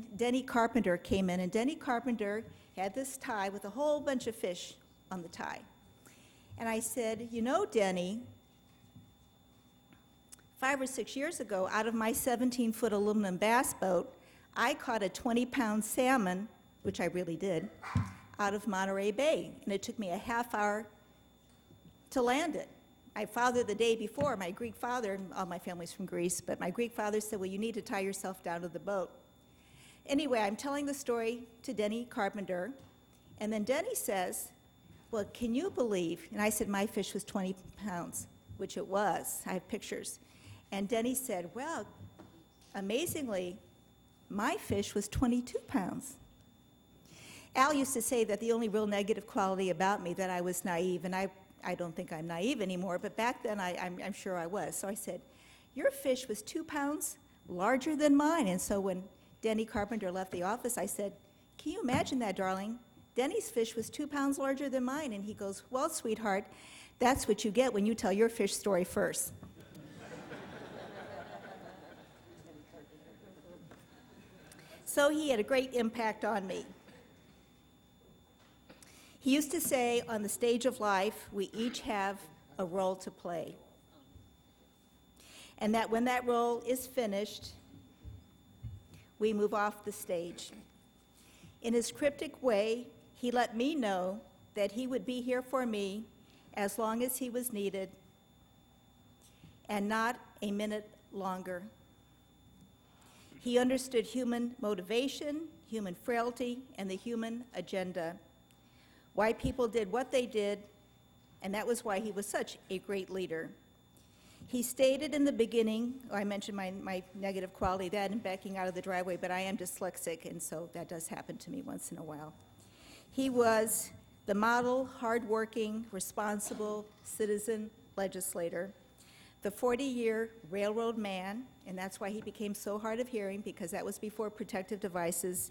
Denny Carpenter came in, and Denny Carpenter had this tie with a whole bunch of fish on the tie. And I said, you know, Denny, 5 or 6 years ago, out of my 17-foot aluminum bass boat, I caught a 20-pound salmon, which I really did, out of Monterey Bay, and it took me a half hour to land it. My father, the day before, my Greek father, all my family's from Greece, but my Greek father said, well, you need to tie yourself down to the boat. Anyway, I'm telling the story to Denny Carpenter, and then Denny says, well, can you believe, and I said my fish was 20 pounds, which it was. I have pictures. And Denny said, well, amazingly, my fish was 22 pounds. Al used to say that the only real negative quality about me, that I was naive, and I don't think I'm naive anymore, but back then I'm sure I was. So I said, your fish was 2 pounds larger than mine. And so when Denny Carpenter left the office, I said, can you imagine that, darling? Denny's fish was 2 pounds larger than mine. And he goes, well, sweetheart, that's what you get when you tell your fish story first. So he had a great impact on me. He used to say, on the stage of life, we each have a role to play. And that when that role is finished, we move off the stage. In his cryptic way, he let me know that he would be here for me as long as he was needed, and not a minute longer. He understood human motivation, human frailty, and the human agenda. Why people did what they did, and that was why he was such a great leader. He stated in the beginning, I mentioned my negative quality, that and backing out of the driveway, but I am dyslexic, and so that does happen to me once in a while. He was the model, hardworking, responsible citizen legislator, the 40-year railroad man, and that's why he became so hard of hearing, because that was before protective devices,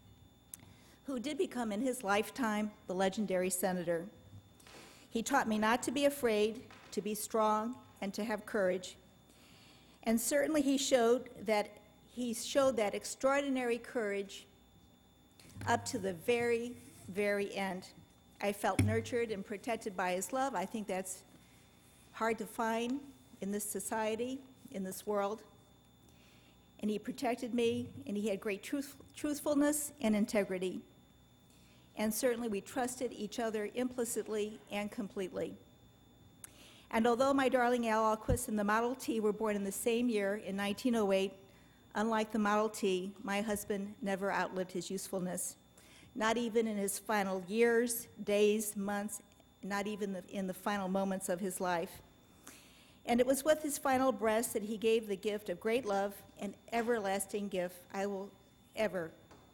who did become in his lifetime the legendary senator. He taught me not to be afraid, to be strong, and to have courage. And certainly he showed that extraordinary courage up to the very, very end. I felt nurtured and protected by his love. I think that's hard to find in this society, in this world. And he protected me, and he had great truthfulness and integrity. And certainly we trusted each other implicitly and completely. And although my darling Al Ahlquist and the Model T were born in the same year, in 1908, unlike the Model T, my husband never outlived his usefulness. Not even in his final years, days, months, not even in the final moments of his life. And it was with his final breath that he gave the gift of great love, an everlasting gift I will ever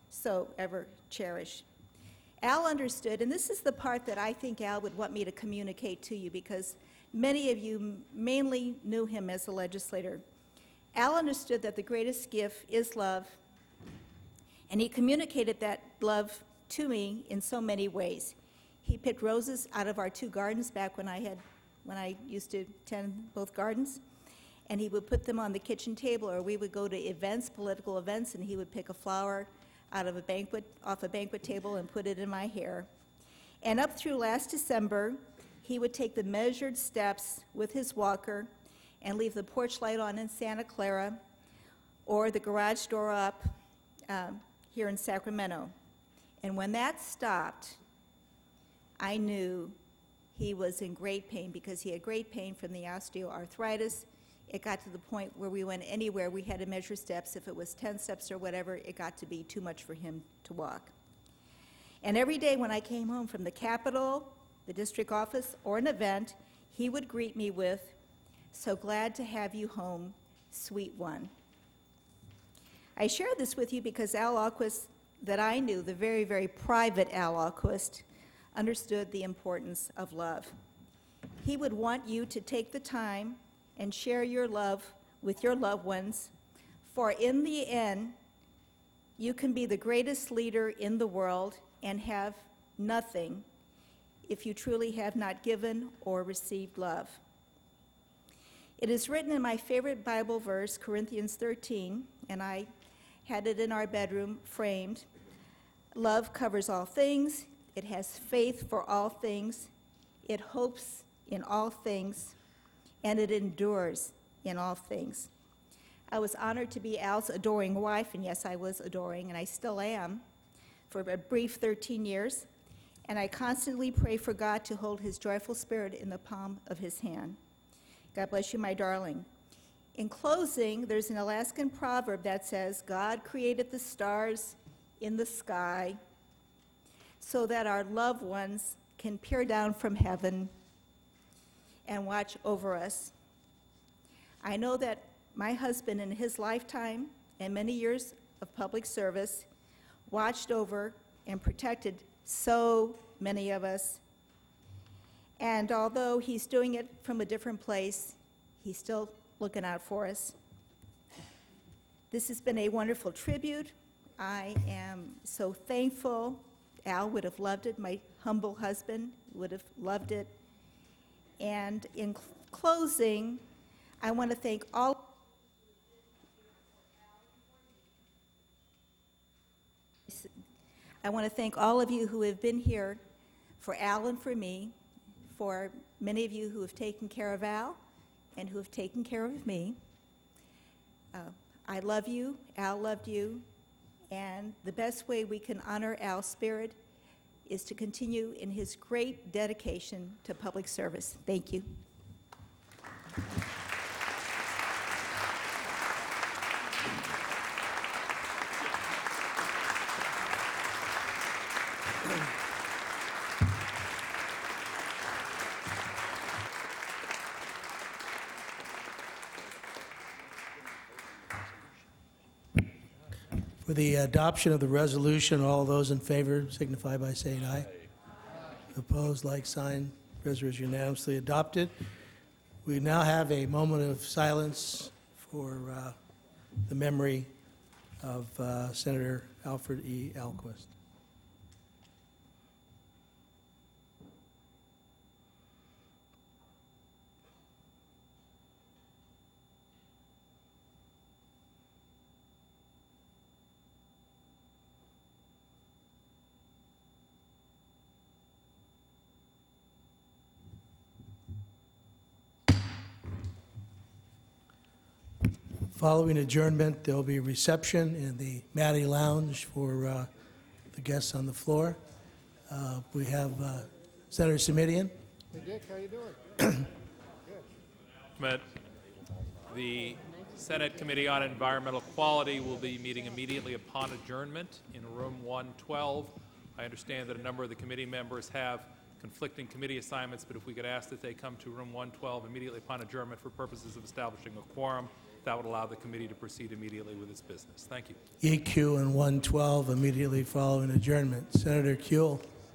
cherish. Al understood, and this is the part that I think Al would want me to communicate to you, because many of you mainly knew him as a legislator. Al understood that the greatest gift is love, and he communicated that love to me in so many ways. He picked roses out of our 2 gardens back when I used to tend both gardens, and he would put them on the kitchen table, or we would go to events, political events, and he would pick a flower off a banquet table and put it in my hair. And up through last December, he would take the measured steps with his walker and leave the porch light on in Santa Clara or the garage door up here in Sacramento. And when that stopped, I knew he was in great pain, because he had great pain from the osteoarthritis. It got to the point where we went anywhere, we had to measure steps. If it was 10 steps or whatever, it got to be too much for him to walk. And every day when I came home from the Capitol, the district office, or an event, he would greet me with, "So glad to have you home, sweet one." I share this with you because Al Ahlquist, that I knew, the very, very private Al Ahlquist, understood the importance of love. He would want you to take the time and share your love with your loved ones, for in the end, you can be the greatest leader in the world and have nothing if you truly have not given or received love. It is written in my favorite Bible verse, Corinthians 13, and I had it in our bedroom framed. Love covers all things. It has faith for all things. It hopes in all things, and it endures in all things. I was honored to be Al's adoring wife, and yes, I was adoring, and I still am, for a brief 13 years. And I constantly pray for God to hold his joyful spirit in the palm of his hand. God bless you, my darling. In closing, there's an Alaskan proverb that says, God created the stars in the sky so that our loved ones can peer down from heaven and watch over us. I know that my husband in his lifetime and many years of public service watched over and protected so many of us. And although he's doing it from a different place, he's still looking out for us. This has been a wonderful tribute. I am so thankful. Al would have loved it. My humble husband would have loved it. And in closing, I want to thank all of you who have been here for Al and for me, for many of you who have taken care of Al and who have taken care of me. I love you, Al loved you, and the best way we can honor Al's spirit is to continue in his great dedication to public service. Thank you. For the adoption of the resolution, all those in favor signify by saying aye. Opposed, like sign. Resolution unanimously adopted. We now have a moment of silence for the memory of Senator Alfred E. Alquist. Following adjournment, there will be a reception in the Maddie Lounge for the guests on the floor. We have Senator Simitian. Hey, Dick, how you doing? Good. The Senate Committee on Environmental Quality will be meeting immediately upon adjournment in room 112. I understand that a number of the committee members have conflicting committee assignments, but if we could ask that they come to room 112 immediately upon adjournment for purposes of establishing a quorum, that would allow the committee to proceed immediately with its business. Thank you. EQ and 112 immediately following adjournment. Senator Kuehl.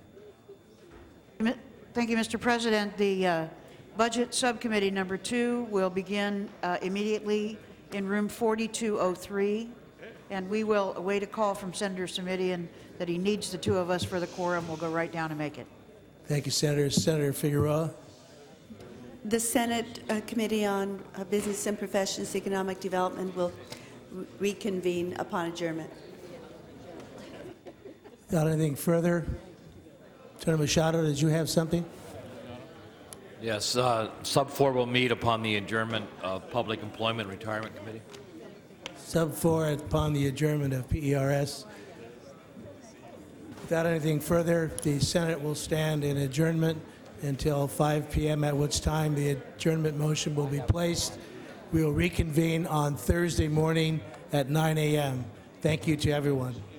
Thank you, Mr. President. The Budget Subcommittee number 2 will begin immediately in room 4203, and we will await a call from Senator Simitian that he needs the two of us for the quorum. We'll go right down and make it. Thank you, Senator. Senator Figueroa. The Senate Committee on Business and Professions Economic Development will reconvene upon adjournment. Got anything further? Senator Machado, did you have something? Yes, Sub 4 will meet upon the adjournment of Public Employment Retirement Committee. Sub 4 upon the adjournment of PERS. Without anything further, the Senate will stand in adjournment until 5 p.m., at which time the adjournment motion will be placed. We will reconvene on Thursday morning at 9 a.m. Thank you to everyone.